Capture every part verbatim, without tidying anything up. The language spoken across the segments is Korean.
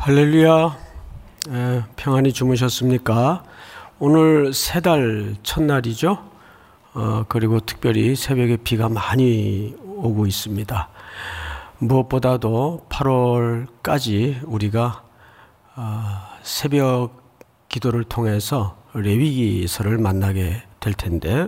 할렐루야. 에, 평안히 주무셨습니까? 오늘 세 달 첫날이죠. 어, 그리고 특별히 새벽에 비가 많이 오고 있습니다. 무엇보다도 팔월까지 우리가 어, 새벽 기도를 통해서 레위기서를 만나게 될 텐데,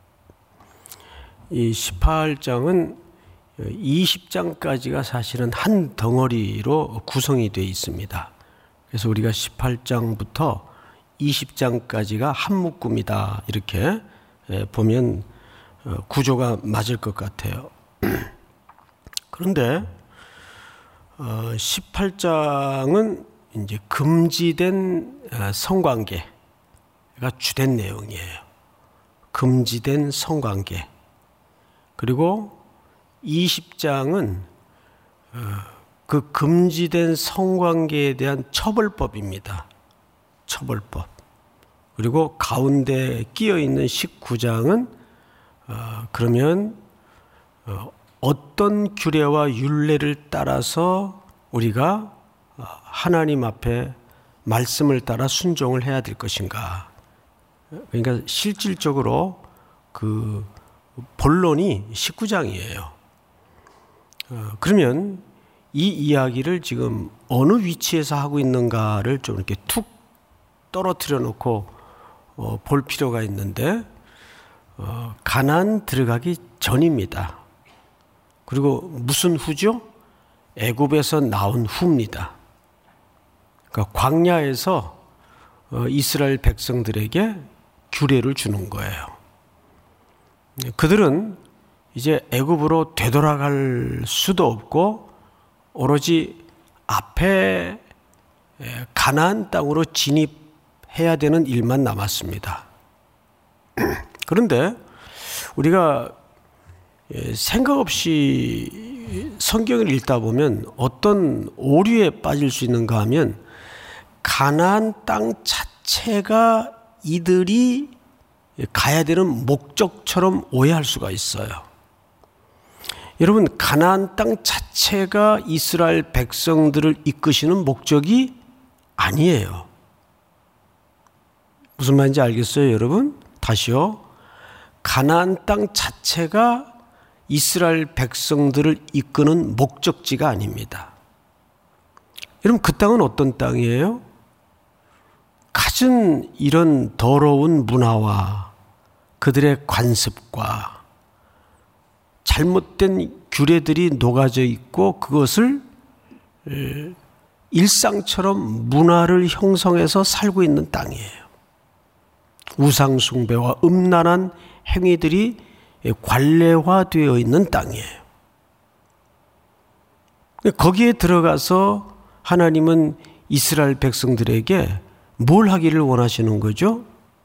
이 십팔 장은 이십 장까지가 사실은 한 덩어리로 구성이 되어 있습니다. 그래서 우리가 십팔 장부터 이십 장까지가 한 묶음이다, 이렇게 보면 구조가 맞을 것 같아요. 그런데 십팔 장은 이제 금지된 성관계가 주된 내용이에요. 금지된 성관계. 그리고 이십 장은 그 금지된 성관계에 대한 처벌법입니다. 처벌법. 그리고 가운데 끼어 있는 십구 장은 그러면 어떤 규례와 율례를 따라서 우리가 하나님 앞에 말씀을 따라 순종을 해야 될 것인가. 그러니까 실질적으로 그 본론이 십구 장이에요. 어, 그러면 이 이야기를 지금 어느 위치에서 하고 있는가를 좀 이렇게 툭 떨어뜨려 놓고 어, 볼 필요가 있는데, 어, 가나안 들어가기 전입니다. 그리고 무슨 후죠? 애굽에서 나온 후입니다. 그러니까 광야에서 어, 이스라엘 백성들에게 규례를 주는 거예요. 그들은 이제 애굽으로 되돌아갈 수도 없고 오로지 앞에 가나안 땅으로 진입해야 되는 일만 남았습니다. 그런데 우리가 생각 없이 성경을 읽다 보면 어떤 오류에 빠질 수 있는가 하면, 가나안 땅 자체가 이들이 가야 되는 목적처럼 오해할 수가 있어요. 여러분, 가나안 땅 자체가 이스라엘 백성들을 이끄시는 목적이 아니에요. 무슨 말인지 알겠어요, 여러분? 다시요. 가나안 땅 자체가 이스라엘 백성들을 이끄는 목적지가 아닙니다. 여러분, 그 땅은 어떤 땅이에요? 갖은 이런 더러운 문화와 그들의 관습과 잘못된 규례들이 녹아져 있고, 그것을 일상처럼 문화를 형성해서 살고 있는 땅이에요. 우상 숭배와 음란한 행위들이 관례화되어 있는 땅이에요. 거기에 들어가서 하나님은 이스라엘 백성들에게 뭘 하기를 원하시는 거죠?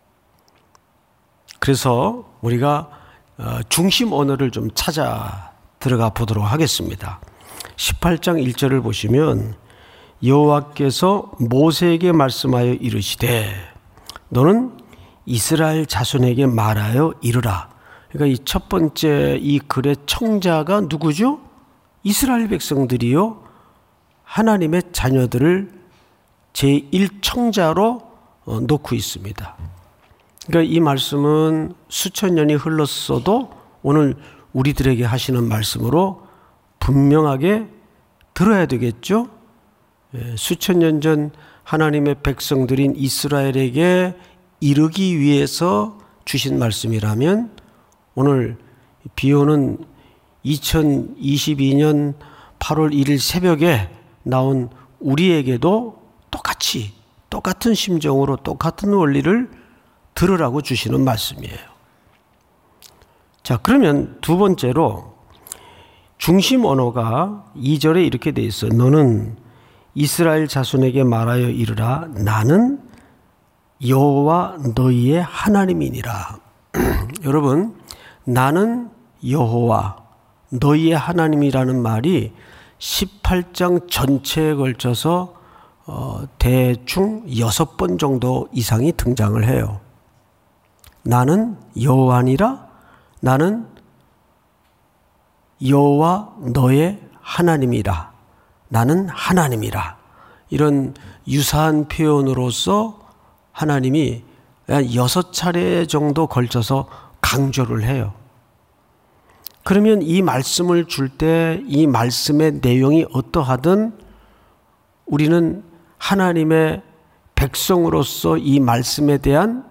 그래서 우리가 중심 언어를 좀 찾아 들어가 보도록 하겠습니다. 십팔 장 일 절을 보시면, 여호와께서 모세에게 말씀하여 이르시되 너는 이스라엘 자손에게 말하여 이르라. 그러니까 이 첫 번째 이 글의 청자가 누구죠? 이스라엘 백성들이요, 하나님의 자녀들을 제일 청자로 놓고 있습니다. 그러니까 이 말씀은 수천 년이 흘렀어도 오늘 우리들에게 하시는 말씀으로 분명하게 들어야 되겠죠? 수천 년 전 하나님의 백성들인 이스라엘에게 이르기 위해서 주신 말씀이라면, 오늘 비오는 이천이십이 년 팔월 일일 새벽에 나온 우리에게도 똑같이 똑같은 심정으로 똑같은 원리를 들으라고 주시는 말씀이에요. 자, 그러면 두 번째로 중심 언어가 이 절에 이렇게 돼 있어요. 너는 이스라엘 자손에게 말하여 이르라. 나는 여호와 너희의 하나님이니라. 여러분, 나는 여호와 너희의 하나님이라는 말이 십팔 장 전체에 걸쳐서 어, 대충 여섯 번 정도 이상이 등장을 해요. 나는 여호와니라. 나는 여호와 너의 하나님이라. 나는 하나님이라. 이런 유사한 표현으로서 하나님이 한 여섯 차례 정도 걸쳐서 강조를 해요. 그러면 이 말씀을 줄 때 이 말씀의 내용이 어떠하든 우리는 하나님의 백성으로서 이 말씀에 대한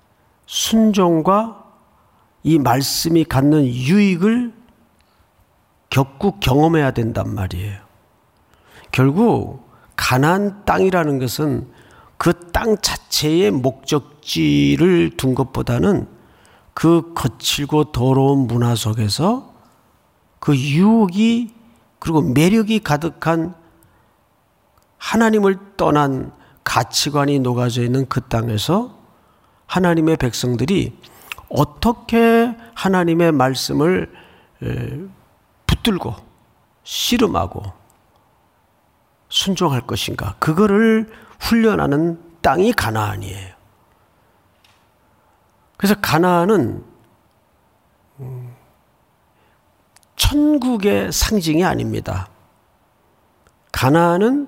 순종과 이 말씀이 갖는 유익을 겪고 경험해야 된단 말이에요. 결국 가나안 땅이라는 것은 그 땅 자체의 목적지를 둔 것보다는 그 거칠고 더러운 문화 속에서 그 유혹이 그리고 매력이 가득한 하나님을 떠난 가치관이 녹아져 있는 그 땅에서 하나님의 백성들이 어떻게 하나님의 말씀을 붙들고 씨름하고 순종할 것인가, 그거를 훈련하는 땅이 가나안이에요. 그래서 가나안은 천국의 상징이 아닙니다. 가나안은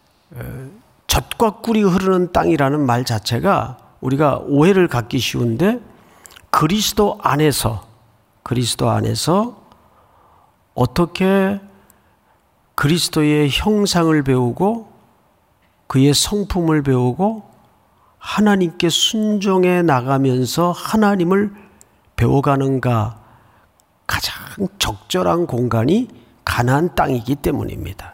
젖과 꿀이 흐르는 땅이라는 말 자체가 우리가 오해를 갖기 쉬운데, 그리스도 안에서 그리스도 안에서 어떻게 그리스도의 형상을 배우고 그의 성품을 배우고 하나님께 순종해 나가면서 하나님을 배워가는가, 가장 적절한 공간이 가나안 땅이기 때문입니다.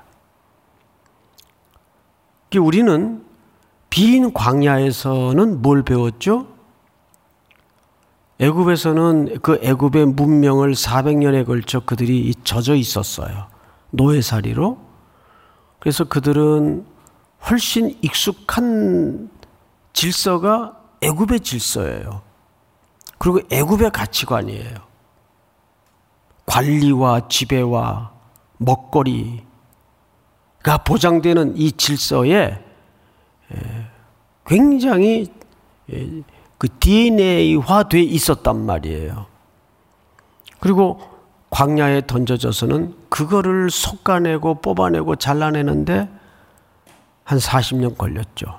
우리는 빈 광야에서는 뭘 배웠죠? 애굽에서는 그 애굽의 문명을 사백 년에 걸쳐 그들이 젖어 있었어요. 노예살이로. 그래서 그들은 훨씬 익숙한 질서가 애굽의 질서예요. 그리고 애굽의 가치관이에요. 관리와 지배와 먹거리가 보장되는 이 질서에 굉장히 그 디엔에이화 돼 있었단 말이에요. 그리고 광야에 던져져서는 그거를 솎아내고 뽑아내고 잘라내는데 한 사십 년 걸렸죠.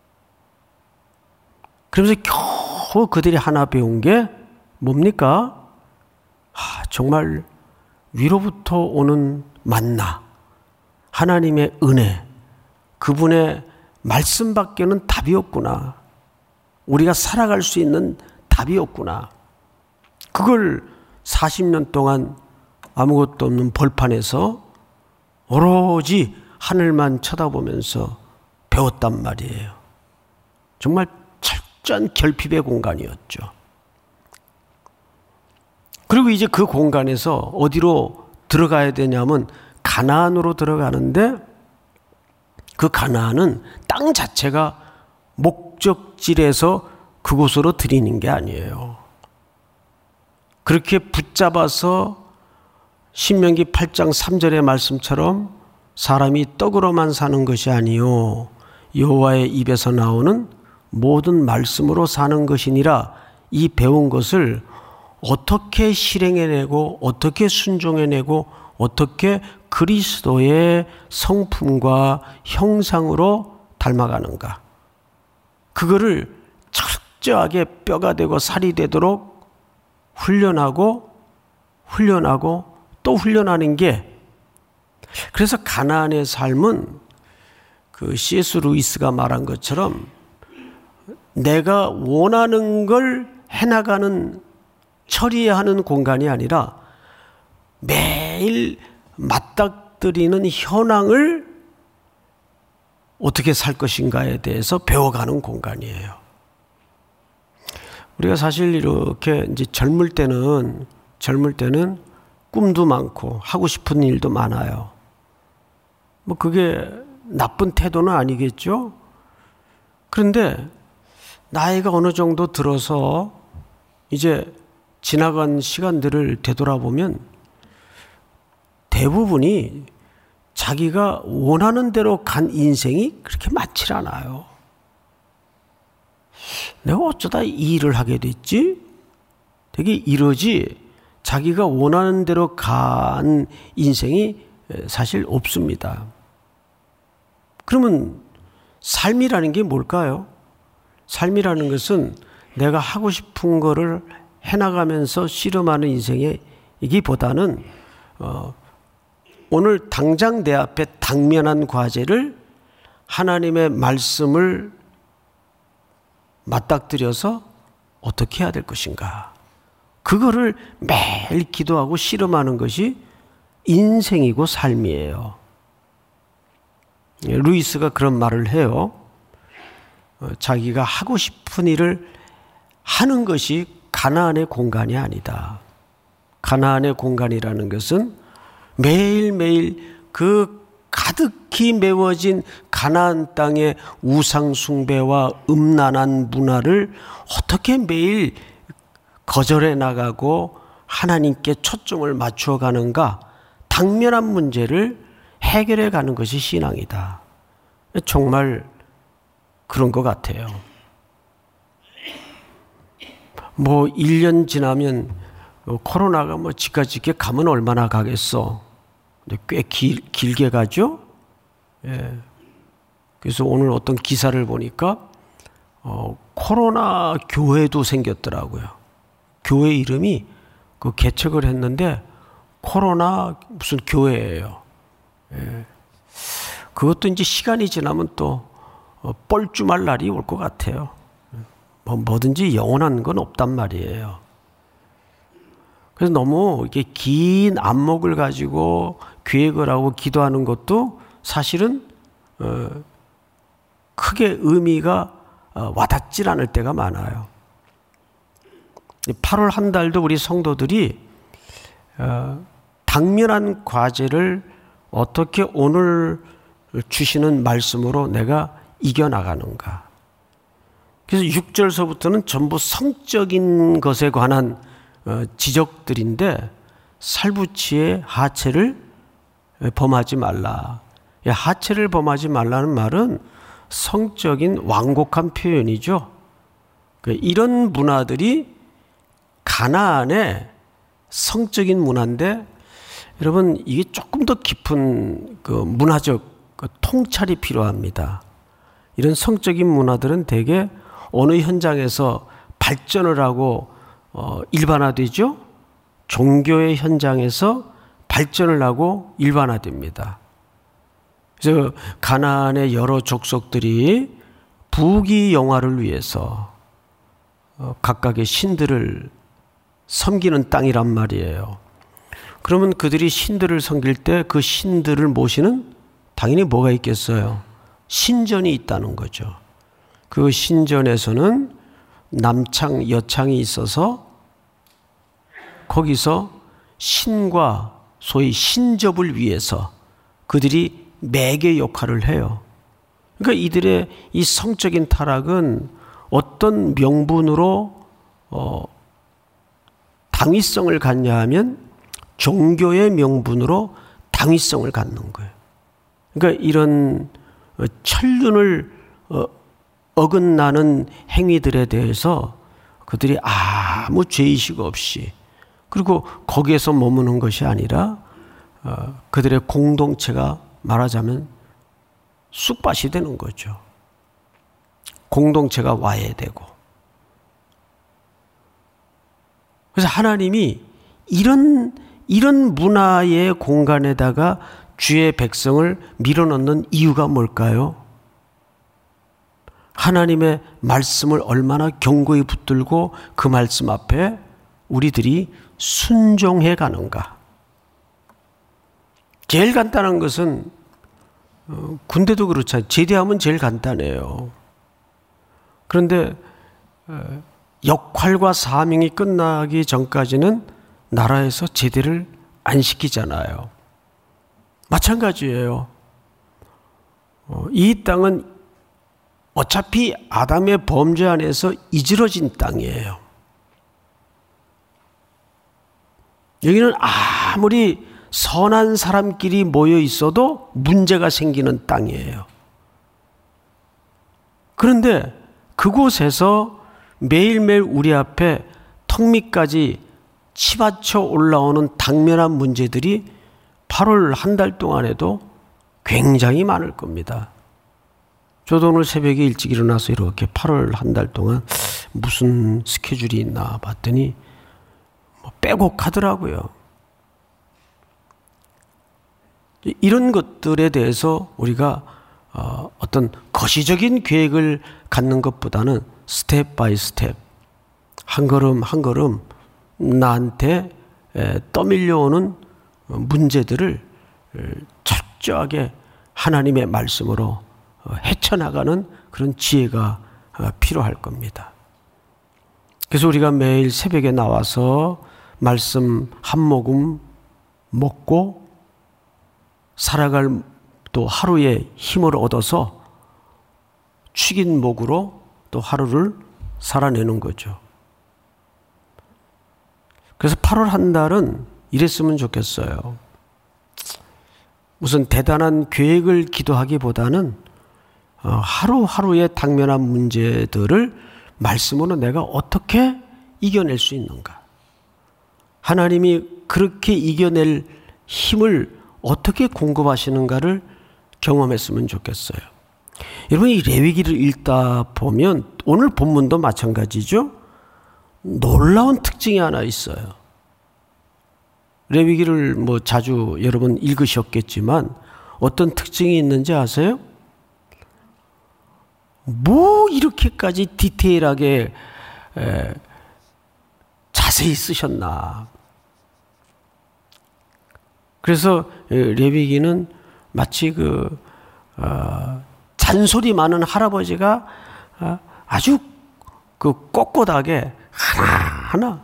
그러면서 겨우 그들이 하나 배운 게 뭡니까? 아, 정말 위로부터 오는 만나, 하나님의 은혜, 그분의 말씀밖에는 답이 없구나. 우리가 살아갈 수 있는 답이 없구나. 그걸 사십 년 동안 아무것도 없는 벌판에서 오로지 하늘만 쳐다보면서 배웠단 말이에요. 정말 철저한 결핍의 공간이었죠. 그리고 이제 그 공간에서 어디로 들어가야 되냐면 가나안으로 들어가는데, 그 가나안은 땅 자체가 목적지에서 그곳으로 들이는 게 아니에요. 그렇게 붙잡아서 신명기 팔 장 삼 절의 말씀처럼 사람이 떡으로만 사는 것이 아니요 여호와의 입에서 나오는 모든 말씀으로 사는 것이니라, 이 배운 것을 어떻게 실행해내고 어떻게 순종해내고 어떻게 그리스도의 성품과 형상으로 닮아가는가, 그거를 철저하게 뼈가 되고 살이 되도록 훈련하고 훈련하고 또 훈련하는 게, 그래서 가나안의 삶은 그 씨에스 루이스가 말한 것처럼 내가 원하는 걸 해나가는, 처리하는 공간이 아니라 매일 맞닥뜨리는 현황을 어떻게 살 것인가에 대해서 배워가는 공간이에요. 우리가 사실 이렇게 이제 젊을 때는 젊을 때는 꿈도 많고 하고 싶은 일도 많아요. 뭐 그게 나쁜 태도는 아니겠죠? 그런데 나이가 어느 정도 들어서 이제 지나간 시간들을 되돌아보면 대부분이 자기가 원하는 대로 간 인생이 그렇게 많지 않아요. 내가 어쩌다 이 일을 하게 됐지? 되게 이러지 자기가 원하는 대로 간 인생이 사실 없습니다. 그러면 삶이라는 게 뭘까요? 삶이라는 것은 내가 하고 싶은 거를 해나가면서 씨름하는 인생이기보다는 어, 오늘 당장 내 앞에 당면한 과제를 하나님의 말씀을 맞닥뜨려서 어떻게 해야 될 것인가, 그거를 매일 기도하고 씨름하는 것이 인생이고 삶이에요. 루이스가 그런 말을 해요. 어, 자기가 하고 싶은 일을 하는 것이 가나안의 공간이 아니다. 가나안의 공간이라는 것은 매일매일 그 가득히 메워진 가나안 땅의 우상 숭배와 음란한 문화를 어떻게 매일 거절해 나가고 하나님께 초점을 맞추어 가는가, 당면한 문제를 해결해 가는 것이 신앙이다. 정말 그런 것 같아요. 뭐 일 년 지나면 코로나가 뭐 지까지게 가면 얼마나 가겠어. 근데 꽤 길, 길게 가죠. 예. 그래서 오늘 어떤 기사를 보니까 어, 코로나 교회도 생겼더라고요. 교회 이름이 그 개척을 했는데 코로나 무슨 교회예요. 예. 그것도 이제 시간이 지나면 또 어, 뻘쭘할 날이 올 것 같아요. 뭐 뭐든지 영원한 건 없단 말이에요. 그래서 너무 이게 긴 안목을 가지고 계획을 하고 기도하는 것도 사실은 어, 크게 의미가 어, 와닿질 않을 때가 많아요. 팔월 한 달도 우리 성도들이 어, 당면한 과제를 어떻게 오늘 주시는 말씀으로 내가 이겨나가는가. 그래서 육 절서부터는 전부 성적인 것에 관한 어, 지적들인데, 살부치의 하체를 범하지 말라. 하체를 범하지 말라는 말은 성적인 완곡한 표현이죠. 이런 문화들이 가나안의 성적인 문화인데, 여러분 이게 조금 더 깊은 그 문화적 그 통찰이 필요합니다. 이런 성적인 문화들은 대개 어느 현장에서 발전을 하고 어, 일반화되죠. 종교의 현장에서 발전을 하고 일반화됩니다. 그래서 가나안의 여러 족속들이 부귀영화를 위해서 어, 각각의 신들을 섬기는 땅이란 말이에요. 그러면 그들이 신들을 섬길 때 그 신들을 모시는 당연히 뭐가 있겠어요? 신전이 있다는 거죠. 그 신전에서는 남창, 여창이 있어서 거기서 신과 소위 신접을 위해서 그들이 매개 역할을 해요. 그러니까 이들의 이 성적인 타락은 어떤 명분으로 어, 당위성을 갖냐 하면 종교의 명분으로 당위성을 갖는 거예요. 그러니까 이런 천륜을 어, 어긋나는 행위들에 대해서 그들이 아무 죄의식 없이, 그리고 거기에서 머무는 것이 아니라 어, 그들의 공동체가 말하자면 쑥밭이 되는 거죠. 공동체가 와해되고. 그래서 하나님이 이런 이런 문화의 공간에다가 주의 백성을 밀어넣는 이유가 뭘까요? 하나님의 말씀을 얼마나 견고히 붙들고 그 말씀 앞에 우리들이 순종해 가는가. 제일 간단한 것은 어, 군대도 그렇잖아요. 제대하면 제일 간단해요. 그런데 어, 역할과 사명이 끝나기 전까지는 나라에서 제대를 안 시키잖아요. 마찬가지예요. 어, 이 땅은 어차피 아담의 범죄 안에서 이지러진 땅이에요. 여기는 아무리 선한 사람끼리 모여 있어도 문제가 생기는 땅이에요. 그런데 그곳에서 매일매일 우리 앞에 턱 밑까지 치받쳐 올라오는 당면한 문제들이 팔월 한 달 동안에도 굉장히 많을 겁니다. 저도 오늘 새벽에 일찍 일어나서 이렇게 팔월 한 달 동안 무슨 스케줄이 있나 봤더니 뭐 빼곡하더라고요. 이런 것들에 대해서 우리가 어, 어떤 거시적인 계획을 갖는 것보다는 스텝 바이 스텝, 한 걸음 한 걸음 나한테 떠밀려오는 문제들을 철저하게 하나님의 말씀으로 헤쳐나가는 그런 지혜가 필요할 겁니다. 그래서 우리가 매일 새벽에 나와서 말씀 한 모금 먹고 살아갈 또 하루의 힘을 얻어서 축인 목으로 또 하루를 살아내는 거죠. 그래서 팔월 한 달은 이랬으면 좋겠어요. 무슨 대단한 계획을 기도하기보다는 하루하루의 당면한 문제들을 말씀으로 내가 어떻게 이겨낼 수 있는가. 하나님이 그렇게 이겨낼 힘을 어떻게 공급하시는가를 경험했으면 좋겠어요. 여러분, 이 레위기를 읽다 보면 오늘 본문도 마찬가지죠. 놀라운 특징이 하나 있어요. 레위기를 뭐 자주 여러분 읽으셨겠지만 어떤 특징이 있는지 아세요? 뭐 이렇게까지 디테일하게 에, 자세히 쓰셨나. 그래서 레위기는 마치 그 어, 잔소리 많은 할아버지가 어, 아주 그 꼿꼿하게 하나하나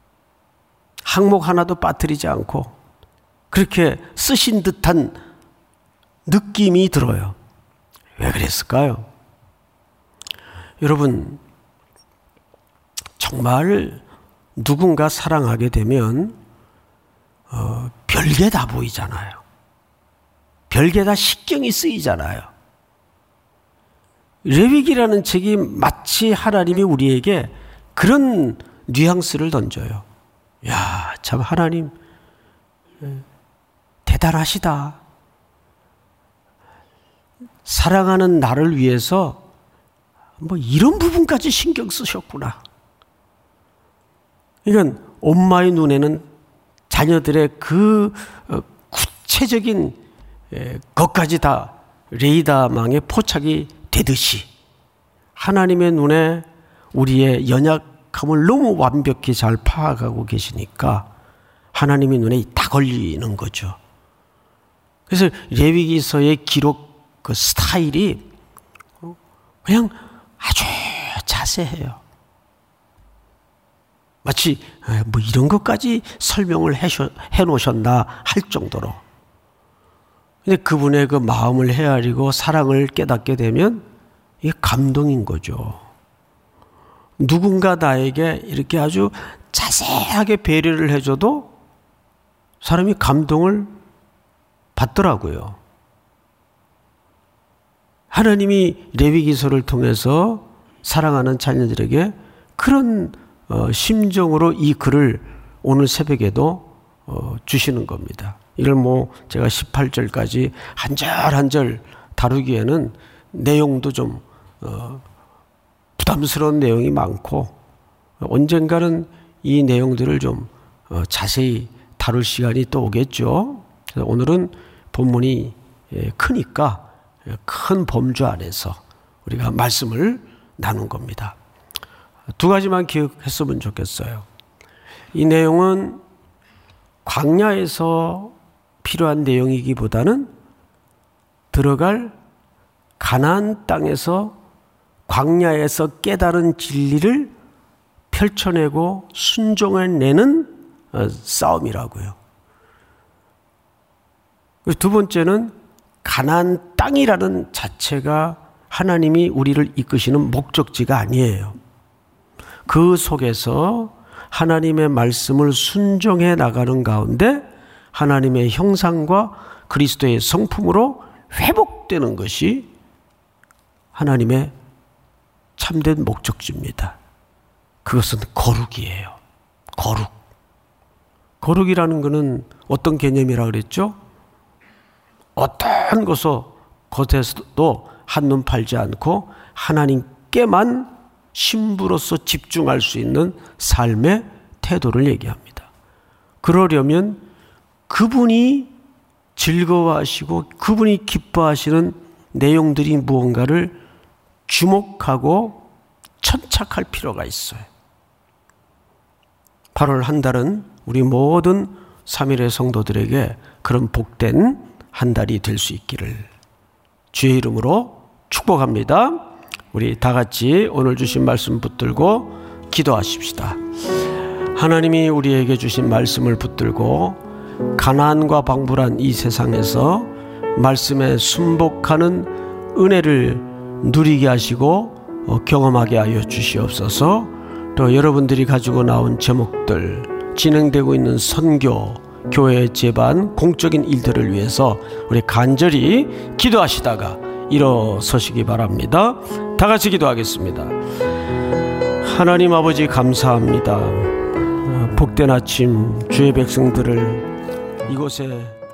항목 하나도 빠뜨리지 않고 그렇게 쓰신 듯한 느낌이 들어요. 왜 그랬을까요? 여러분, 정말 누군가 사랑하게 되면 어, 별게 다 보이잖아요. 별게 다 신경이 쓰이잖아요. 레위기라는 책이 마치 하나님이 우리에게 그런 뉘앙스를 던져요. 야, 참 하나님 대단하시다. 사랑하는 나를 위해서 뭐 이런 부분까지 신경 쓰셨구나. 이건 엄마의 눈에는 자녀들의 그 구체적인 것까지 다 레이더망에 포착이 되듯이 하나님의 눈에 우리의 연약함을 너무 완벽히 잘 파악하고 계시니까 하나님의 눈에 다 걸리는 거죠. 그래서 레위기서의 기록 그 스타일이 그냥 아주 자세해요. 마치 뭐 이런 것까지 설명을 해놓으셨나 할 정도로. 근데 그분의 그 마음을 헤아리고 사랑을 깨닫게 되면 이게 감동인 거죠. 누군가 나에게 이렇게 아주 자세하게 배려를 해줘도 사람이 감동을 받더라고요. 하나님이 레위기서를 통해서 사랑하는 자녀들에게 그런 어, 심정으로 이 글을 오늘 새벽에도 어, 주시는 겁니다. 이걸 뭐 제가 십팔 절까지 한 절 한 절 다루기에는 내용도 좀 어, 부담스러운 내용이 많고 언젠가는 이 내용들을 좀 어, 자세히 다룰 시간이 또 오겠죠. 그래서 오늘은 본문이 예, 크니까 큰 범주 안에서 우리가 말씀을 나눈 겁니다. 두 가지만 기억했으면 좋겠어요. 이 내용은 광야에서 필요한 내용이기보다는 들어갈 가나안 땅에서 광야에서 깨달은 진리를 펼쳐내고 순종해내는 싸움이라고요. 두 번째는 가나안 땅이라는 자체가 하나님이 우리를 이끄시는 목적지가 아니에요. 그 속에서 하나님의 말씀을 순종해 나가는 가운데 하나님의 형상과 그리스도의 성품으로 회복되는 것이 하나님의 참된 목적지입니다. 그것은 거룩이에요. 거룩. 거룩이라는 것은 어떤 개념이라 그랬죠? 어떤 것도 겉에서도 한눈 팔지 않고 하나님께만 신부로서 집중할 수 있는 삶의 태도를 얘기합니다. 그러려면 그분이 즐거워하시고 그분이 기뻐하시는 내용들이 무언가를 주목하고 천착할 필요가 있어요. 팔월 한 달은 우리 모든 삼일의 성도들에게 그런 복된 한 달이 될 수 있기를 주의 이름으로 축복합니다. 우리 다 같이 오늘 주신 말씀 붙들고 기도하십시다. 하나님이 우리에게 주신 말씀을 붙들고 가난과 방불한 이 세상에서 말씀에 순복하는 은혜를 누리게 하시고 경험하게 하여 주시옵소서. 또 여러분들이 가지고 나온 제목들, 진행되고 있는 선교, 교회 제반, 공적인 일들을 위해서 우리 간절히 기도하시다가 일어서시기 바랍니다. 다 같이 기도하겠습니다. 하나님 아버지 감사합니다. 복된 아침 주의 백성들을 이곳에